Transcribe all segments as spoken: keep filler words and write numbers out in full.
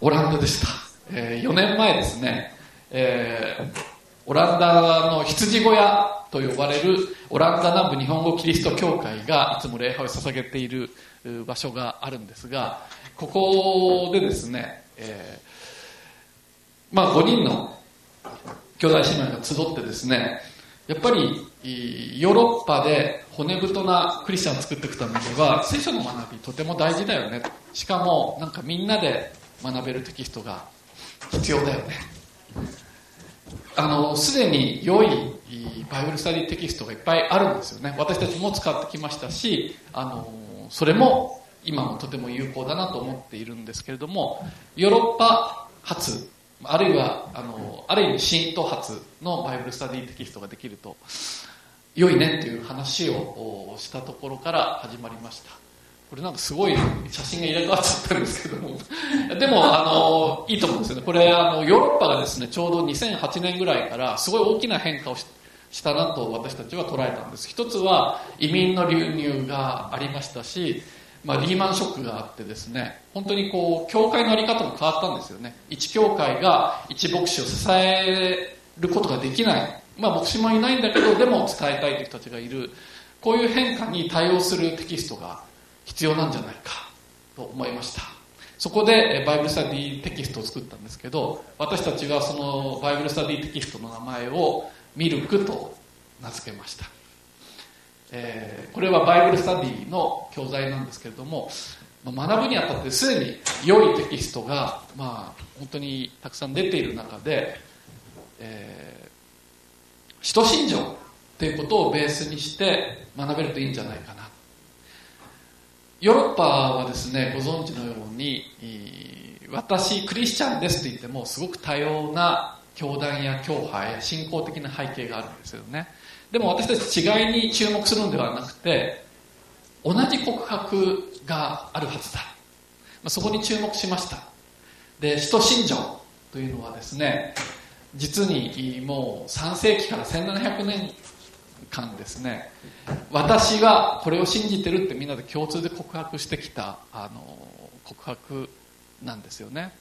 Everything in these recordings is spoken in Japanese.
オランダでした。えー、よねんまえですね、えー、オランダの羊小屋と呼ばれるオランダ南部日本語キリスト教会がいつも礼拝を捧げている場所があるんですが、ここでですね、えー、まあごにんの兄弟姉妹が集ってですね、やっぱりヨーロッパで骨太なクリスチャンを作っていくためには聖書の学びとても大事だよね。しかもなんかみんなで学べるテキストが必要だよね。あのすでに良いバイブルスタディテキストがいっぱいあるんですよね。私たちも使ってきましたし、あのそれも今もとても有効だなと思っているんですけれども、ヨーロッパ発あるいはあのある意味新東発のバイブルスタディテキストができると良いねっていう話をしたところから始まりました。これなんかすごい写真が入れ替わっちゃったんですけどもでもあのいいと思うんですよね。これあのヨーロッパがですね、ちょうどにせんはちねんぐらいからすごい大きな変化をししたなと私たちは捉えたんです。一つは移民の流入がありましたし、まあ、リーマンショックがあってですね、本当にこう教会のあり方も変わったんですよね。一教会が一牧師を支えることができない、まあ牧師もいないんだけどでも伝えたいという人たちがいる、こういう変化に対応するテキストが必要なんじゃないかと思いました。そこでバイブルスタディテキストを作ったんですけど、私たちはそのバイブルスタディテキストの名前をミルクと名付けました。えー、これはバイブルスタディの教材なんですけれども、まあ、学ぶにあたってすでに良いテキストが、まあ、本当にたくさん出ている中で、えー、使徒信条ということをベースにして学べるといいんじゃないかな。ヨーロッパはですね、ご存知のように、私クリスチャンですと言ってもすごく多様な教団や教派や信仰的な背景があるんですよね。でも私たち違いに注目するのではなくて、同じ告白があるはずだ。そこに注目しました。で、使徒信条というのはですね、実にもうさんせいきからせんななひゃくねんかんですね、私はこれを信じてるってみんなで共通で告白してきたあの告白なんですよね。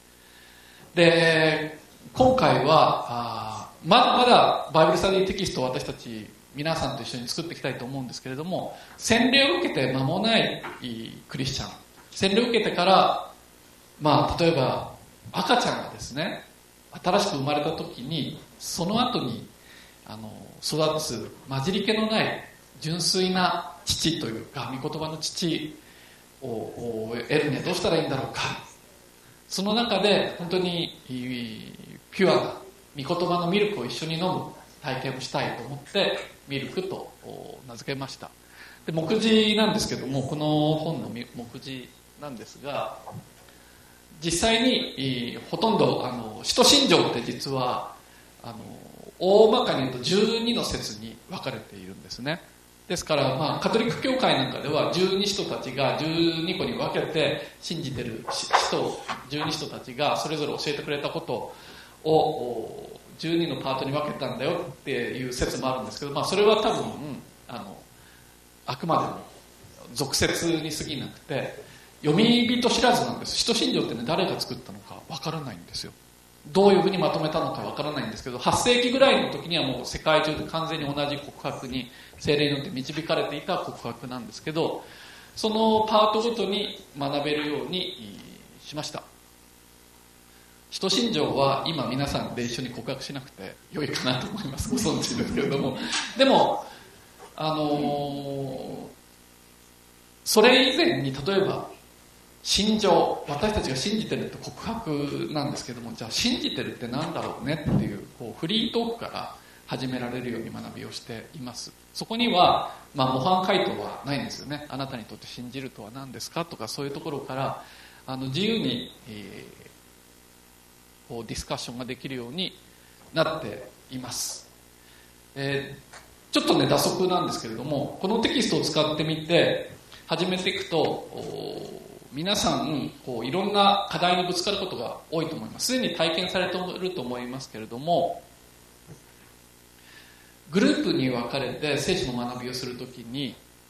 で、今回はあまだまだバイブルスタディテキストを私たち皆さんと一緒に作っていきたいと思うんですけれども、洗礼を受けて間もないクリスチャン、洗礼を受けてから、まあ、例えば赤ちゃんがですね新しく生まれた時にその後にあの育つ混じり気のない純粋な父というか御言葉の父を得るにはどうしたらいいんだろうか。その中で本当にピュアな御言葉のミルクを一緒に飲む体験をしたいと思ってミルクと名付けました。で、目次なんですけども、この本の目次なんですが、実際にほとんどあの使徒信条って実はあの大まかに言うとじゅうにの説に分かれているんですね。ですから、まあ、カトリック教会なんかではじゅうに使徒たちがじゅうにこに分けて信じてる使徒じゅうに使徒たちがそれぞれ教えてくれたことをじゅうにのパートに分けたんだよっていう説もあるんですけど、まあ、それは多分あのあくまでも俗説に過ぎなくて読み人知らずなんです。使徒信条ってね、誰が作ったのか分からないんですよ。どういうふうにまとめたのかわからないんですけど、はっせいきぐらいの時にはもう世界中で完全に同じ告白に聖霊によって導かれていた告白なんですけど、そのパートごとに学べるようにしました。使徒信条は今皆さんで一緒に告白しなくて良いかなと思います。ご存知ですけれども、でもあのー、それ以前に例えば信条、私たちが信じてるって告白なんですけども、じゃあ信じてるってなんだろうねっていう、こうフリートークから始められるように学びをしています。そこには、まあ、模範回答はないんですよね。あなたにとって信じるとは何ですかとか、そういうところからあの自由に、えー、こうディスカッションができるようになっています。えー、ちょっとね、打足なんですけれども、このテキストを使ってみて始めていくと、皆さんこういろんな課題にぶつかることが多いと思います。すでに体験されていると思いますけれども、グループに分かれて聖書の学びをするときに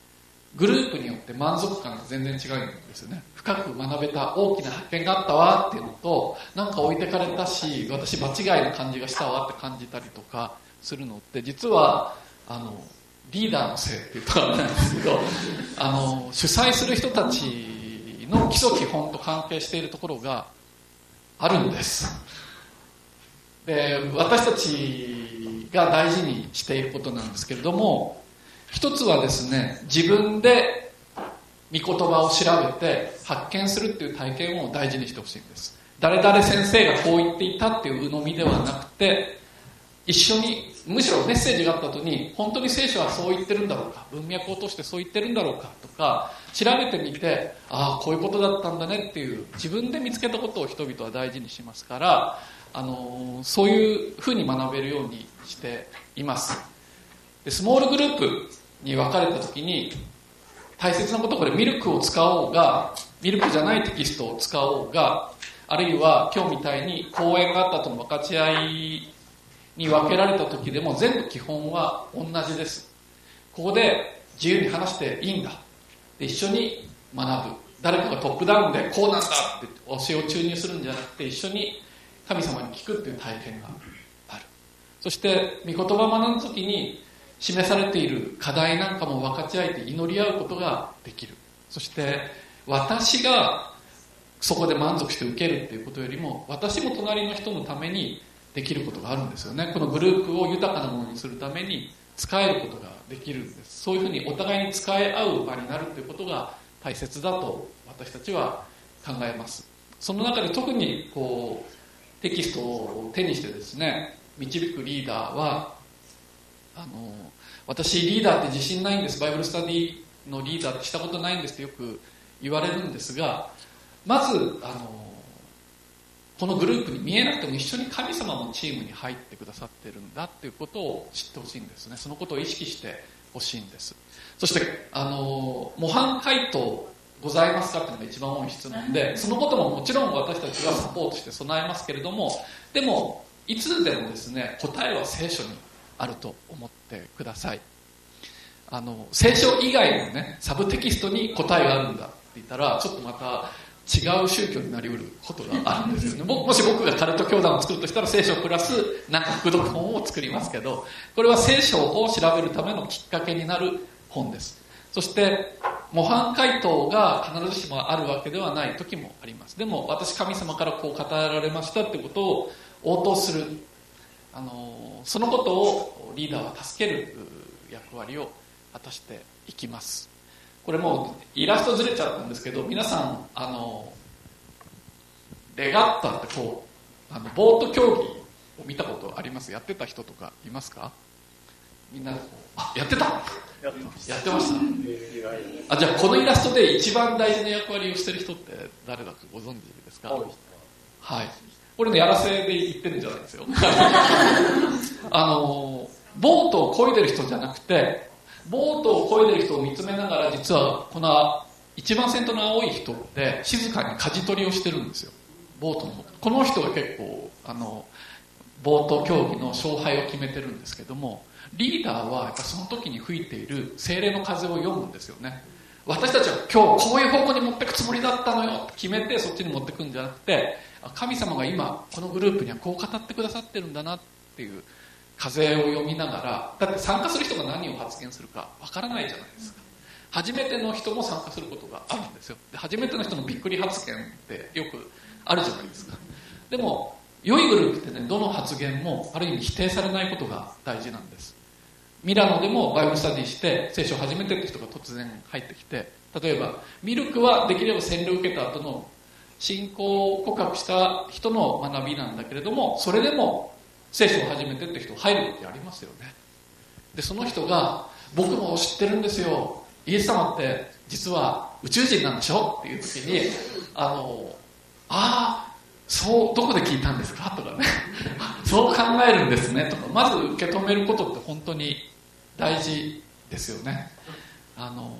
グループによって満足感が全然違うんですよね。深く学べた、大きな発見があったわっていうのと、なんか置いてかれたし、私場違いな感じがしたわって感じたりとかするのって、実はあのリーダーのせいっていうとあれなんですけど、あの主催する人たちの基礎基本と関係しているところがあるんです。で、私たちが大事にしていることなんですけれども、一つはですね、自分で御言葉を調べて発見するっていう体験を大事にしてほしいんです。誰々先生がこう言っていたっていう鵜呑みではなくて、一緒に、むしろメッセージがあった後に、本当に聖書はそう言ってるんだろうか、文脈を通してそう言ってるんだろうかとか、調べてみて、ああ、こういうことだったんだねっていう、自分で見つけたことを人々は大事にしますから、あの、そういうふうに学べるようにしています。で、スモールグループに分かれた時に、大切なことはこれミルクを使おうが、ミルクじゃないテキストを使おうが、あるいは今日みたいに講演があった後の分かち合いに分けられた時でも全部基本は同じです。ここで自由に話していいんだ。で、一緒に学ぶ。誰かがトップダウンでこうなんだって教えを注入するんじゃなくて、一緒に神様に聞くっていう体験がある。そして御言葉を学ぶ時に示されている課題なんかも分かち合えて祈り合うことができる。そして私がそこで満足して受けるっていうことよりも、私も隣の人のためにできることがあるんですよね。このグループを豊かなものにするために使えることができるんです。そういうふうにお互いに使い合う場になるということが大切だと私たちは考えます。その中で特にこうテキストを手にしてですね、導くリーダーは、あの私リーダーって自信ないんです、バイブルスタディのリーダーってしたことないんですってよく言われるんですが、まずあのこのグループに見えなくても一緒に神様のチームに入ってくださってるんだっていうことを知ってほしいんですね。そのことを意識してほしいんです。そしてあの模範回答ございますかっていうのが一番多い質問で、そのことももちろん私たちはサポートして備えますけれども、でもいつでもですね、答えは聖書にあると思ってください。あの聖書以外のね、サブテキストに答えがあるんだって言ったら、ちょっとまた違う宗教になりうることがあるんですよね。もし僕がカルト教団を作るとしたら、聖書プラスなんか副読本を作りますけど、これは聖書を調べるためのきっかけになる本です。そして模範回答が必ずしもあるわけではない時もあります。でも私神様からこう語られましたってことを応答する、あのそのことをリーダーは助ける役割を果たしていきます。これもうイラストずれちゃったんですけど、皆さんあのレガッタってこうあのボート競技を見たことあります？やってた人とかいますか？みんなあやってたやってました。やってました。あ、じゃあこのイラストで一番大事な役割をしてる人って誰だかご存知ですか？はい。これのやらせで言ってるんじゃないですよ。あのボートを漕いでる人じゃなくて、ボートを漕いでる人を見つめながら、実はこの一番先頭の青い人って静かに舵取りをしてるんですよ、ボートの。この人が結構あのボート競技の勝敗を決めてるんですけども、リーダーはやっぱその時に吹いている精霊の風を読むんですよね。私たちは今日こういう方向に持ってくつもりだったのよって決めてそっちに持ってくんじゃなくて、神様が今このグループにはこう語ってくださってるんだなっていう風を読みながら、だって参加する人が何を発言するかわからないじゃないですか。初めての人も参加することがあるんですよ。で、初めての人のびっくり発言ってよくあるじゃないですか。でも良いグループってね、どの発言もある意味否定されないことが大事なんです。ミラノでもバイブルスタディして聖書を初めてって人が突然入ってきて、例えばミルクはできれば洗礼を受けた後の信仰を告白した人の学びなんだけれども、それでも聖書を初めてって人入るってありますよね。で、その人が僕も知ってるんですよ、イエス様って実は宇宙人なんでしょっていう時に、あのああそう、どこで聞いたんですかとかねそう考えるんですねとか、まず受け止めることって本当に大事ですよね。あの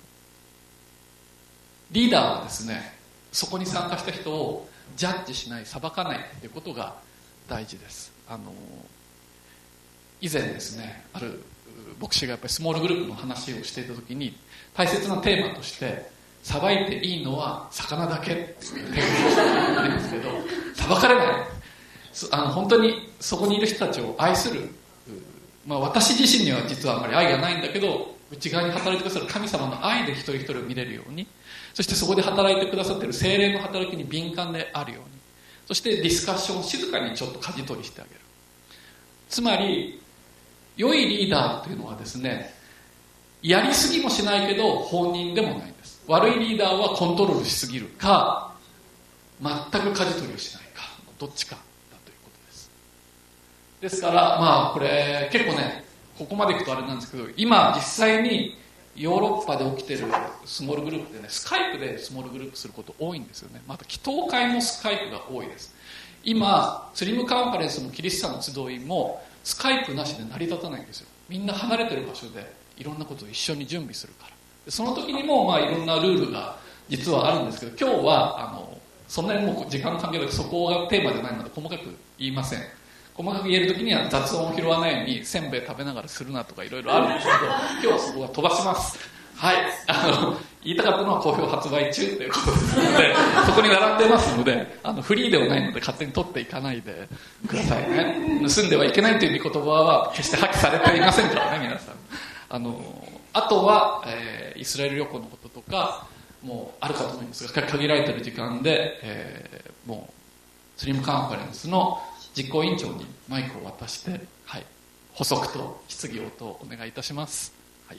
リーダーはですね、そこに参加した人をジャッジしない、裁かないということが大事です。あの以前ですね、ある牧師がやっぱりスモールグループの話をしていた時に大切なテーマとしてさばいていいのは魚だけっていうテーマがあるんですけど、さばかれない、あの本当にそこにいる人たちを愛する、まあ、私自身には実はあまり愛がないんだけど内側に働いてくださる神様の愛で一人一人を見れるように、そしてそこで働いてくださっている聖霊の働きに敏感であるように、そしてディスカッションを静かにちょっと舵取りしてあげる。つまり良いリーダーというのはですね、やりすぎもしないけど放任でもないんです。悪いリーダーはコントロールしすぎるか全く舵取りをしないか、どっちかだということです。ですからまあこれ結構ね、ここまでいくとあれなんですけど、今実際にヨーロッパで起きてるスモールグループでね、スカイプでスモールグループすること多いんですよね。また祈祷会もスカイプが多いです。今スリムカンファレンスもキリスト者の集いもスカイプなしで成り立たないんですよ。みんな離れてる場所でいろんなことを一緒に準備するから。その時にもまあいろんなルールが実はあるんですけど、今日はあのそんなにもう時間の関係でそこがテーマじゃないので細かく言いません。細かく言える時には雑音を拾わないようにせんべい食べながらするなとかいろいろあるんですけど、今日はそこは飛ばします。はい、あの言いたかったのは好評発売中ということですので、そこに並んでますので、あのフリーではないので勝手に取っていかないでくださいね。盗んではいけないという御言葉は決して破棄されていませんからね、皆さん。あのあとは、えー、イスラエル旅行のこととかもうあるかと思いますが、限られている時間で、えー、もうスリムカンファレンスの実行委員長にマイクを渡して、はい、補足と質疑応答をお願いいたします。はい、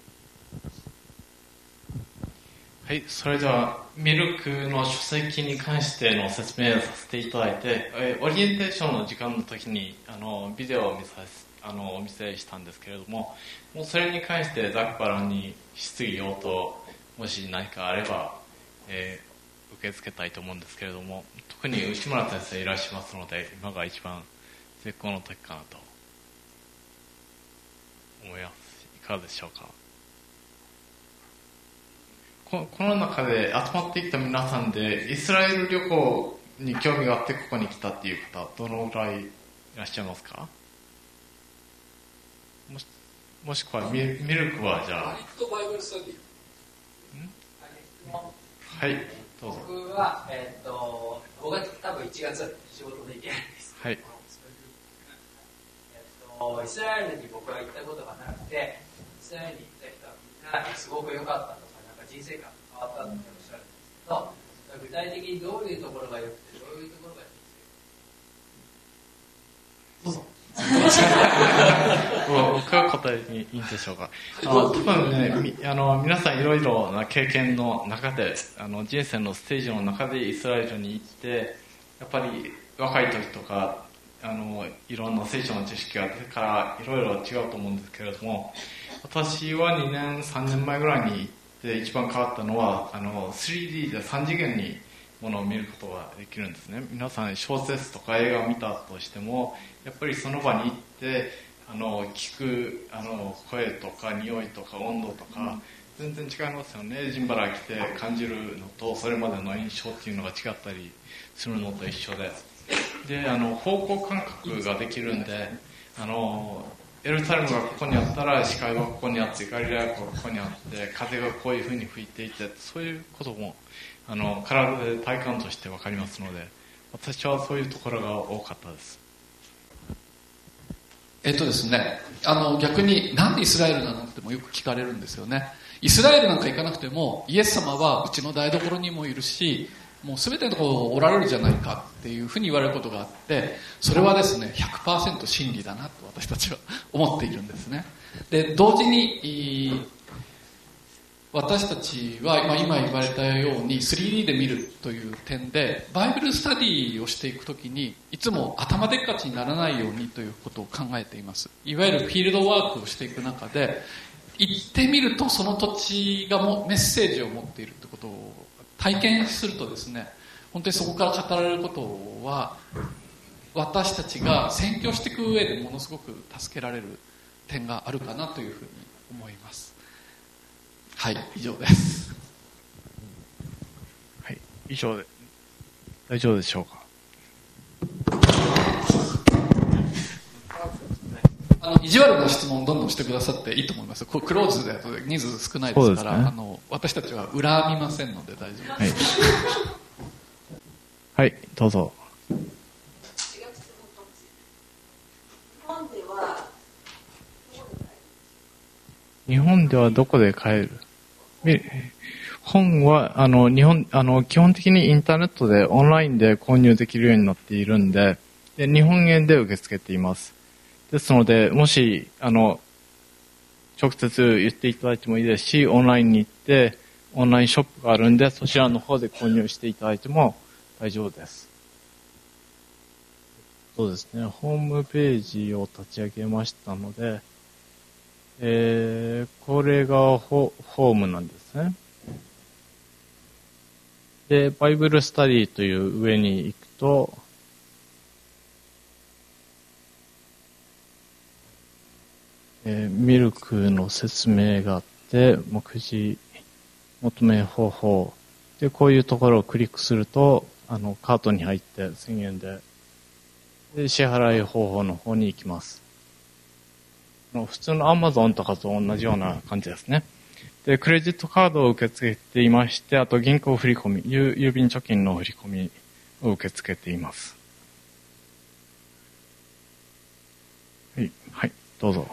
はい、それではミルクの書籍に関しての説明をさせていただいて、えー、オリエンテーションの時間の時にあのビデオを見させあのお見せしたんですけれども、もうそれに関してざっくばらんに質疑応答もし何かあれば、えー、受け付けたいと思うんですけれども、特に内村先生いらっしゃいますので今が一番絶好の時かなと思います。いかがでしょうか。こ, この中で集まってきた皆さんでイスラエル旅行に興味があってここに来たっていう方どのぐらいいらっしゃいますか。も し, もしくは ミ, ミルクはじゃあはいどうぞ。 僕は、えー、とごがつ多分いちがつ仕事で行けないんです、 はい、 えー、とイスラエルに僕は行ったことがなくて、イスラエルに行った人はみんなすごく良かったとか、なんか人生観が変わったっておっしゃるんですけど、具体的にどういうところが良くてどういうところが人生どうぞ僕は答えにいいんでしょうか。あの多分ね、あの皆さんいろいろな経験の中で、あの人生のステージの中でイスラエルに行って、やっぱり若い時とかあのいろんな聖書の知識が出てからいろいろ違うと思うんですけれども、私はにねんさんねんまえぐらいに行って一番変わったのは、あの スリーディー でさん次元にものを見ることができるんですね。皆さん小説とか映画を見たとしても、やっぱりその場に行ってあの聞くあの声とか匂いとか温度とか全然違いますよね。ジンバラ来て感じるのとそれまでの印象っていうのが違ったりするのと一緒で、であの方向感覚ができるんで、あのエルサレムがここにあったら視界はここにあって、ガリラヤ湖がここにあって風がこういう風に吹いていて、そういうこともあの体で体感として分かりますので、私はそういうところが多かったです。 えっとですね、あの逆になんでイスラエルなのってもよく聞かれるんですよね。イスラエルなんか行かなくてもイエス様はうちの台所にもいるし、もう全てのところおられるじゃないかっていうふうに言われることがあって、それはですね ひゃくパーセント 真理だなと私たちは思っているんですね。で同時に私たちは今言われたように スリーディー で見るという点でバイブルスタディをしていくときにいつも頭でっかちにならないようにということを考えています。いわゆるフィールドワークをしていく中で行ってみるとその土地がもメッセージを持っているということを体験するとですね、本当にそこから語られることは私たちが宣教していく上でものすごく助けられる点があるかなというふうに思います。はい、以上です。 はい、以上で大丈夫でしょうか。 あの意地悪な質問どんどんしてくださっていいと思います。これクローズだと人数少ないですから、ね、あの私たちは恨みませんので大丈夫です。 はい、はい、どうぞ。日本ではどこで買える？本は、あの、日本、あの、基本的にインターネットでオンラインで購入できるようになっているんで、で、日本円で受け付けています。ですので、もし、あの、直接言っていただいてもいいですし、オンラインに行って、オンラインショップがあるんで、そちらの方で購入していただいても大丈夫です。そうですね、ホームページを立ち上げましたので、えー、これがホ、ホームなんですね。で、バイブルスタディという上に行くと、えー、ミルクの説明があって、目次、求め方法。で、こういうところをクリックすると、あの、カートに入ってせんえんで、で、支払い方法の方に行きます。普通の Amazon とかと同じような感じですね。で、クレジットカードを受け付けていまして、あと銀行振込、郵便貯金の振込を受け付けています。はい、はい、どうぞ。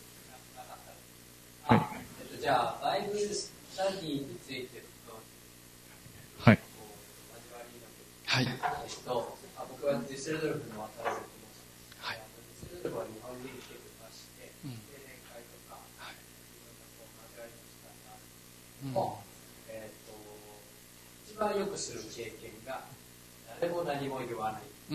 はい。 じゃあ、バイブルスタディについてはい。 はい。 僕はデュッセルドルフの渡辺と申します。 はい。 デュッセルドルフは日本に来てまして、青年会とか、いろんなこう交わりの機会があるんですけども、えっと、一番よくする経験が、誰も何も言わない。うん、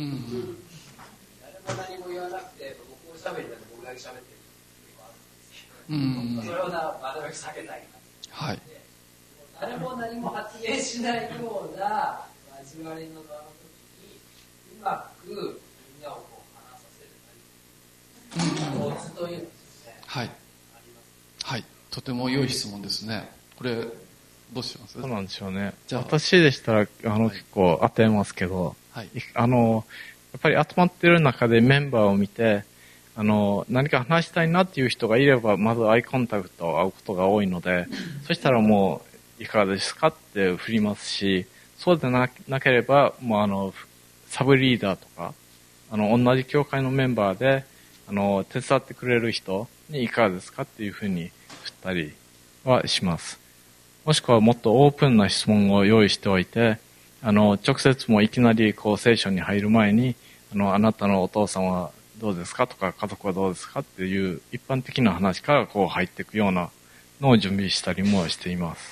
誰も何も言わなくて、僕も喋りだと僕だけ喋ってるっていうのがあるんですけど、うん、それをな、なるべく避けたい感じで、はい、誰も何も発言しないような交わりの場の時に、うまくみんなをこう話させるコツというのですね。 はい。はい。とても良い質問ですね。これ、どうします？ そうなんでしょうね。じゃあ私でしたら、あの、はい、結構当てますけど、はい、あの、やっぱり集まってる中でメンバーを見て、あの、何か話したいなっていう人がいれば、まずアイコンタクトを会うことが多いので、そしたらもう、いかがですかって振りますし、そうでな、なければ、もうあの、サブリーダーとか、あの、同じ教会のメンバーで、あの、手伝ってくれる人にいかがですかっていうふうに振ったりはします。もしくはもっとオープンな質問を用意しておいて、あの、直接もいきなりこう、聖書に入る前に、あの、あなたのお父さんはどうですかとか、家族はどうですかっていう一般的な話からこう入っていくようなのを準備したりもしています。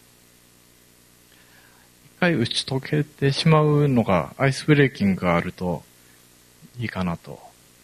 一回打ち解けてしまうのが、アイスブレーキングがあるといいかなと。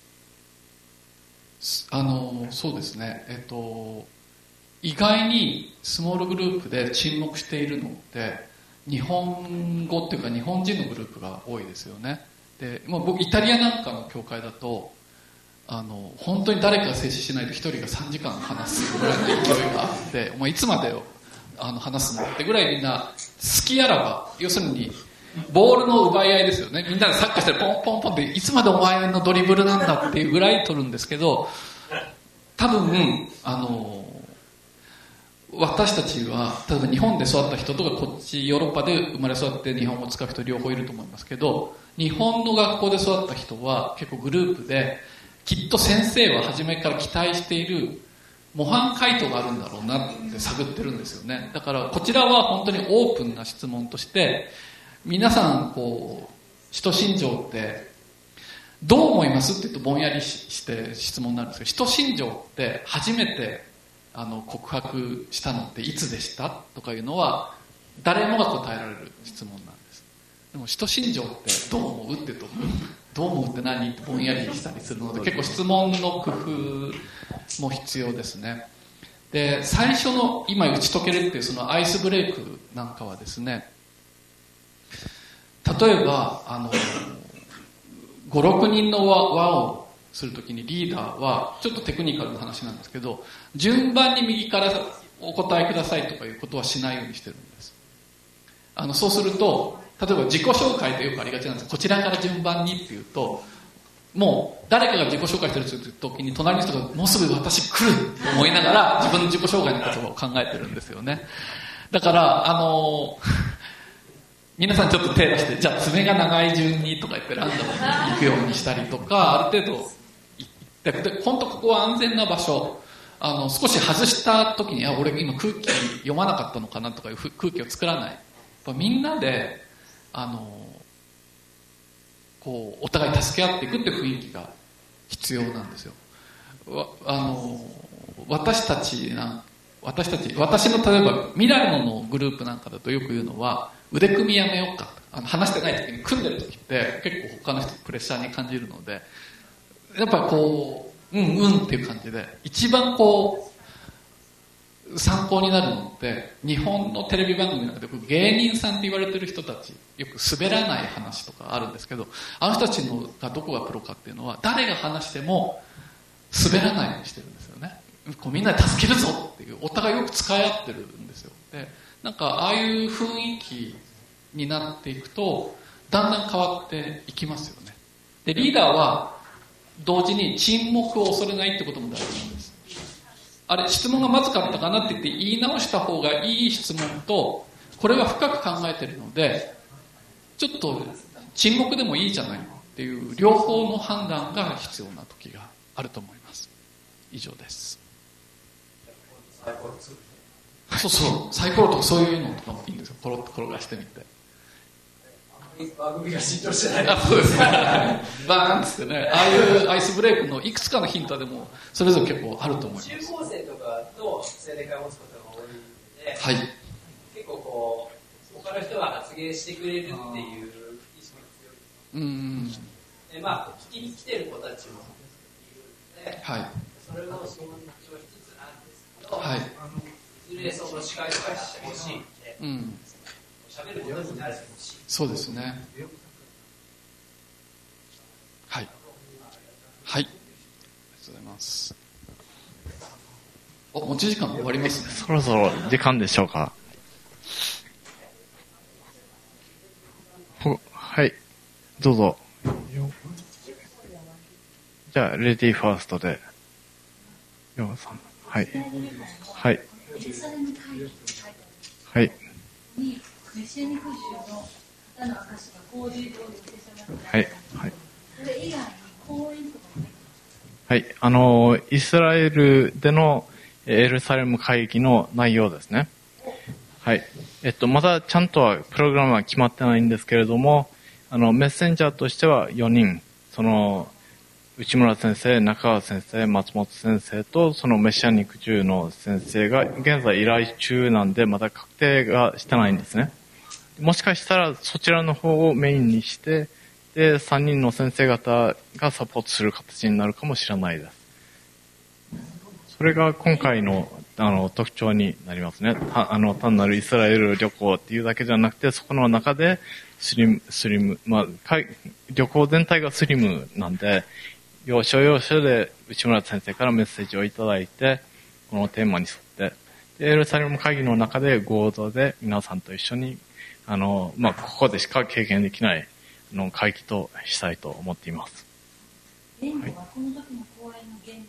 あの、そうですね。えっと、意外にスモールグループで沈黙しているのって、日本語っていうか日本人のグループが多いですよね。で、もう僕イタリアなんかの教会だと、あの、本当に誰かが静止しないと一人がさんじかん話すぐらいの勢いがあって、お前いつまであの話すのってぐらいみんな好きあらば、要するにボールの奪い合いですよね。みんなでサッカーしてポンポンポンっていつまでお前のドリブルなんだっていうぐらい取るんですけど、多分、あの、私たちは、例えば日本で育った人とかこっちヨーロッパで生まれ育って日本語を使う人両方いると思いますけど、日本の学校で育った人は結構グループで、きっと先生は初めから期待している模範回答があるんだろうなって探ってるんですよね。だからこちらは本当にオープンな質問として、皆さんこう、使徒信条ってどう思いますって言うとぼんやりして質問になるんですけど、使徒信条って初めてあの告白したのっていつでしたとかいうのは誰もが答えられる質問なんです。でも使徒信条ってどう思うって言うとどう思うって何ってぼんやりしたりするので、結構質問の工夫も必要ですね。で、最初の今打ち解けるっていうそのアイスブレイクなんかはですね、例えばあのご、ろくにんの輪をするときにリーダーはちょっとテクニカルな話なんですけど、順番に右からお答えくださいとかいうことはしないようにしてるんです。あのそうすると、例えば自己紹介ってよくありがちなんです。こちらから順番にっていうと、 もう誰かが自己紹介してる時に隣の人がもうすぐ私来ると思いながら自分の自己紹介の言葉を考えてるんですよね。だからあの皆さんちょっと手出してじゃあ爪が長い順にとか言ってランダムに行くようにしたりとかある程度行ってで本当ここは安全な場所あの少し外した時にあ俺今空気読まなかったのかなとかいう空気を作らないやっぱみんなであのこうお互い助け合っていくって雰囲気が必要なんですよ。わあの私たちな私たち私の例えばミラノのグループなんかだとよく言うのは腕組みやめようかあの話してない時に組んでる時って結構他の人プレッシャーに感じるのでやっぱりこううんうんっていう感じで一番こう参考になるのって日本のテレビ番組の中で芸人さんって言われてる人たちよく滑らない話とかあるんですけどあの人たちのがどこがプロかっていうのは誰が話しても滑らないようにしてるんですよね。こうみんなで助けるぞっていうお互いよく使い合ってるんですよ。でなんかああいう雰囲気になっていくとだんだん変わっていきますよね。でリーダーは同時に沈黙を恐れないってことも大事なんです。あれ質問がまずかったかなって言って言い直した方がいい質問とこれは深く考えてるのでちょっと沈黙でもいいじゃないっていう両方の判断が必要な時があると思います。以上です。そうそうサイコロとかそういうのとかもいいんですよ。コロッと転がしてみて番組が浸透してない。 あ、そうですね。バーンっつってね、ああいうアイスブレイクのいくつかのヒントでもそれぞれ結構あると思います。 中高生とかと青年会を持つことが多いので、 はい、 結構こう他の人が発言してくれるっていう意識が強い。 うん。 でまあ聞きに来てる子たちもいるので、はい、それも尊重しつつなんですけど、はい、いずれその司会とかしてほしいんで、うん。喋ることになるかもしれない。 そうですね。はい。はい。ありがとうございます。お、持ち時間終わりますね。 そろそろ時間でしょうか。はい。どうぞ。じゃあ、レディーファーストで。ヨガさん。はい。はい。はい。メシアニック州の方の証が交流でお寄せしました。はい。はい。それ以外に講演とかもはい。あの、イスラエルでのエルサレム会議の内容ですね。はい。えっと、まだちゃんとはプログラムは決まってないんですけれども、あの、メッセンジャーとしてはよにん、その、内村先生、中川先生、松本先生と、そのメシアニック州の先生が現在依頼中なんで、まだ確定がしてないんですね。もしかしたらそちらの方をメインにして、で、さんにんの先生方がサポートする形になるかもしれないです。それが今回の、あの、特徴になりますね。あの、単なるイスラエル旅行っていうだけじゃなくて、そこの中でスリム、スリム、まあ、旅行全体がスリムなんで、要所要所で内村先生からメッセージをいただいて、このテーマに沿って、でエルサレム会議の中で合同で皆さんと一緒に、あの、まあ、ここでしか経験できないあの会議としたいと思っています。 言語はこの時の講演の言語、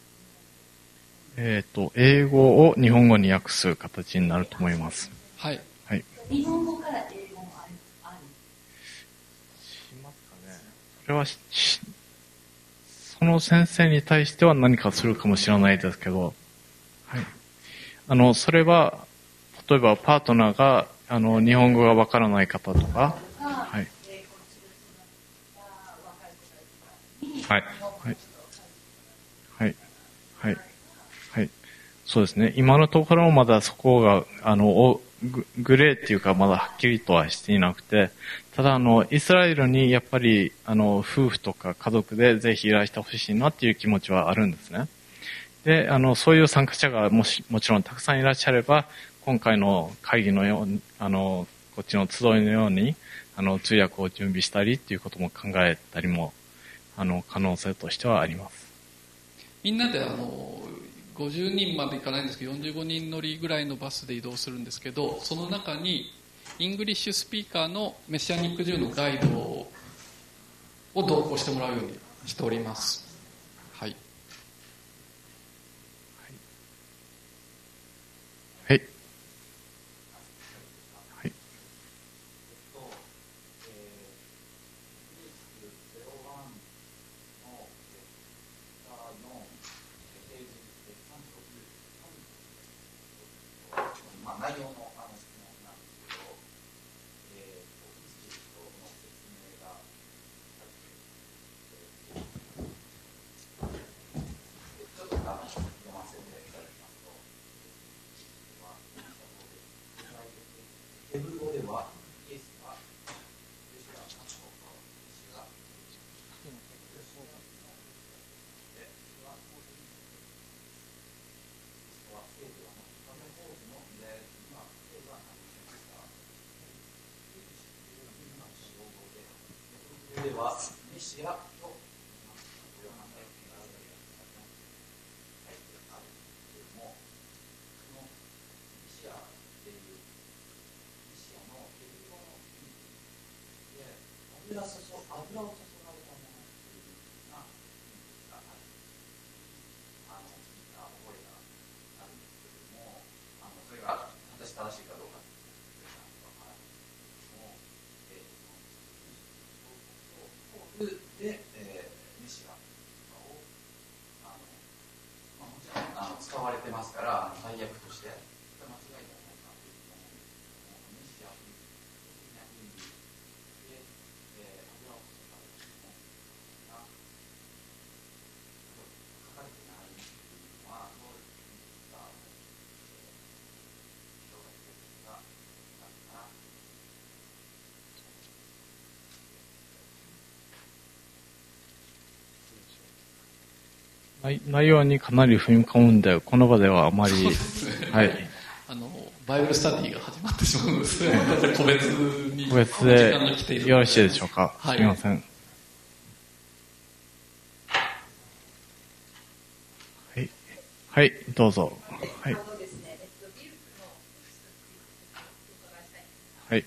えっと、英語を日本語に訳す形になると思います。 はい。 はい。 日本語から英語もある。あるしますかね。それはし、その先生に対しては何かするかもしれないですけど、はい。あの、それは、例えばパートナーが、あの、日本語がわからない方とか、はい。はい。はい。はい。はい。はい。そうですね。今のところまだそこが、あの、グ, グレーっていうかまだはっきりとはしていなくて、ただあの、イスラエルにやっぱり、あの、夫婦とか家族でぜひいらしてほしいなっていう気持ちはあるんですね。で、あの、そういう参加者がもし、もちろんたくさんいらっしゃれば、今回の会議のように、あの、こっちの集いのように、あの、通訳を準備したりっていうことも考えたりも、あの、可能性としてはあります。 みんなであの、ごじゅうにんまでいかないんですけど、よんじゅうごにん乗りぐらいのバスで移動するんですけど、その中に、イングリッシュスピーカーのメシアニックじゅうのガイドを同行してもらうようにしております。はい。 はい。はい。 まあ、内容のあの質問なんですけど、えー、イスキリストの説明がちょっとあの読ませていただきますと、ヘブル語ではイエスはヨシュアの神の意志がではメシアと油を注がれたものというような意味がある。あの聞いた覚えがあるんですけれども、あのそれが果たして正しいかどうかというのは分からないんですけれども、えー、で、えー、メシアをあの、まあ、もちろんあの使われてますから大役として間違いないのかというのをメシアという意味で油を注がれたものが書かれてないというのはどういう意味が広がっているのかな。 内容にかなり踏み込むんで、この場ではあまり、はい。 あの、バイブルスタディが始まってしまうんですね。個別に。 個別でよろしいでしょうか。 はい、 すみません。はい。はい、どうぞ。はい。はい。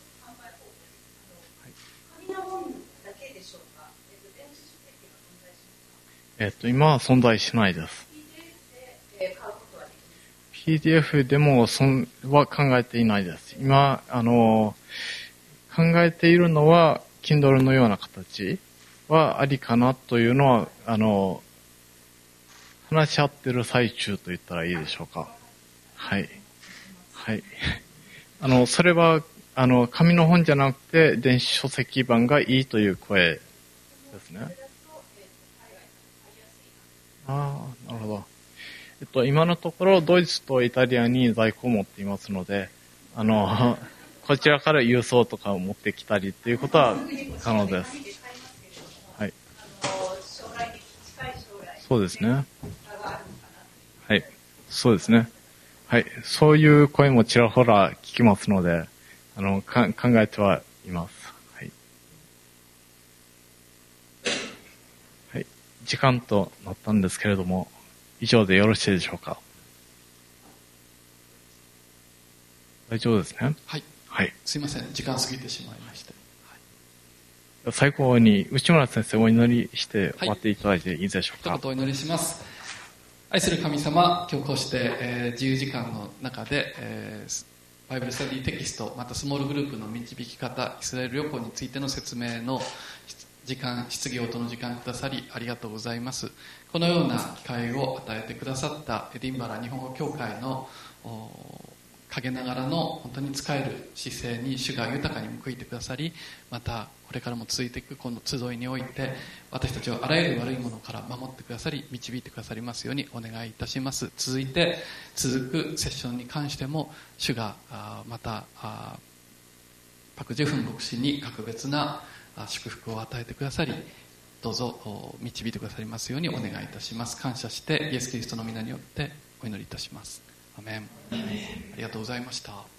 えっと、今は存在しないです。ピーディーエフ でもそんは考えていないです。今、あの、考えているのは、Kindle のような形はありかなというのは、あの、話し合ってる最中と言ったらいいでしょうか。はい。はい。あの、それは、あの、紙の本じゃなくて、電子書籍版がいいという声ですね。ああ、なるほど。えっと、今のところ、ドイツとイタリアに在庫を持っていますので、あの、こちらから郵送とかを持ってきたりということは可能です。はい。そうですね。はい。そうですね。はい。そういう声もちらほら聞きますので、あの、か考えてはいます。はい。はい。時間となったんですけれども、以上でよろしいでしょうか。大丈夫ですね。 はい。 はい。 すいません。時間過ぎてしまいまして。 はい、最後に内村先生お祈りして終わっていただいていいでしょうか。 はい、一言お祈りします。愛する神様、今日こうして、えー、自由時間の中で、えー、バイブルスタディテキスト、またスモールグループの導き方、イスラエル旅行についての説明の時間、質疑応答の時間くださりありがとうございます。このような機会を与えてくださったエディンバラ日本語協会の陰ながらの本当に使える姿勢に主が豊かに報いてくださり、またこれからも続いていくこの集いにおいて私たちをあらゆる悪いものから守ってくださり導いてくださりますようにお願いいたします。続いて続くセッションに関しても主がまたパク・ジェフン牧師に格別な祝福を与えてくださり、どうぞ導いてくださりますようにお願いいたします。感謝してイエス・キリストの皆によってお祈りいたします。アメン。ありがとうございました。